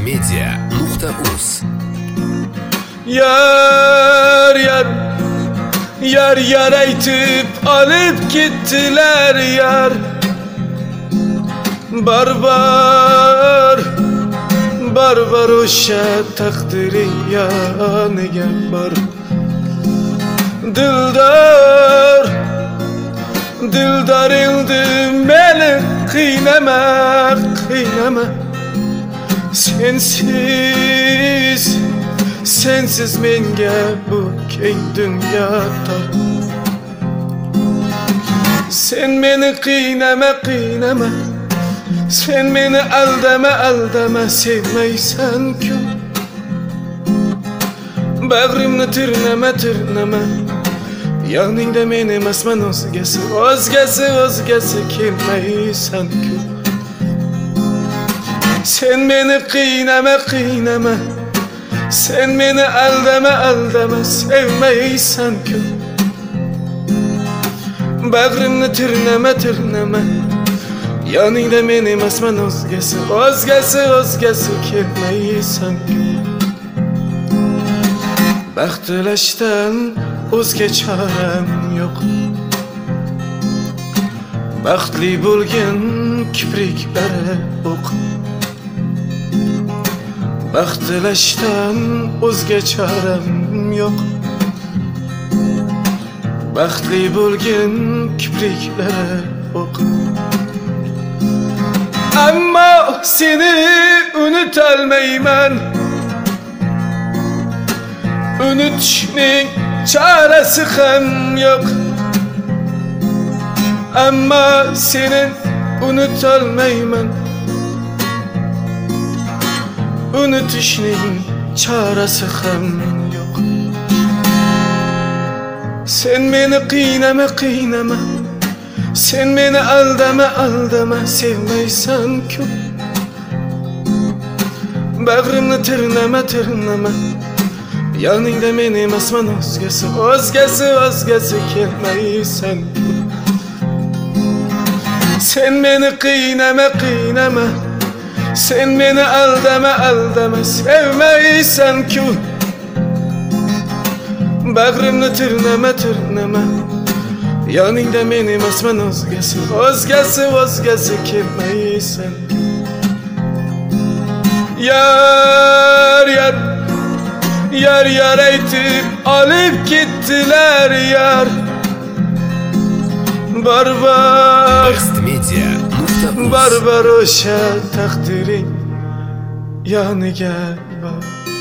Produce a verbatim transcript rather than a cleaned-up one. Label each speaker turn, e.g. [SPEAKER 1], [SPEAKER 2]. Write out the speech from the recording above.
[SPEAKER 1] media nuqta uz.
[SPEAKER 2] Yar yar Yar yar aytib olib ketdilar yar. Barbar Barbar o'sha taqdiring yoniga bor. Dildor Dildor endi meni qiynama, qiynama. Sensiz Sensiz menga bu keng dunyo tor. Sen meni qiynama, qiynama. Sen meni aldama, aldama. Sevmaysan-ku. Bag'rimni tirnama, tirnama. Yoningda men emasman o'zgasi, o'zgasi, o'zgasi kelmaysan-ku. Sen meni qiynama, qiynama. Sen meni aldama, aldama. Sevmaysan-ku. Bag'rimni tirnama, tirnama. Yoningda men emasman o'zgasi, o'zgasi, o'zgasi kelmaysan-ku. Baxt tilashdan o'zga choram yo'q. Baxtli bo'lgan kipriklari o'q. Baxt tilashdan o'zga choram yo'q. Baxtli bo'lgan kipriklari o'q. Ammo seni unutolmayman. Unutishning chorasi ham yo'q. Ammo seni unutolmayman. Unutishning chorasi ham yo'q. Sen meni qiynama, qiynama. Sen meni aldama, aldama. Sevmaysan-ku. Bag'rimni tirnama, tirnama. Yoningda men emasman o'zgasi, o'zgasi, o'zgasi kelmaysan-ku. Sen meni qiynama, qiynama. Sen meni aldama, aldama. Sevmaysan-ku. Bag'rimni tirnama, tirnama. Yoningda men emasman o'zgasi, o'zgasi, o'zgasi kelmaysan-ku. Yar yar Yar yar aytib olib ketdilar yar. Barbar
[SPEAKER 1] media nuqta uz.
[SPEAKER 2] Barbar o'sha taqdiring yoniga bor.